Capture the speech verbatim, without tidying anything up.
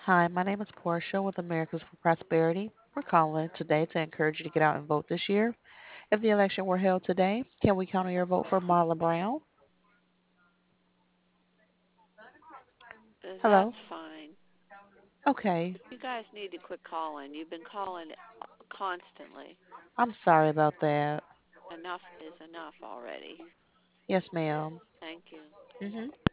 Hi, my name is Portia with Americans for Prosperity. We're calling today to encourage you to get out and vote this year. If the election were held today, can we count on your vote for Marla Brown? Uh, That's Hello? fine. Okay, You guys need to quit calling. You've been calling constantly. I'm sorry about that. Enough is enough already. Yes, ma'am. Thank you. Mm-hmm.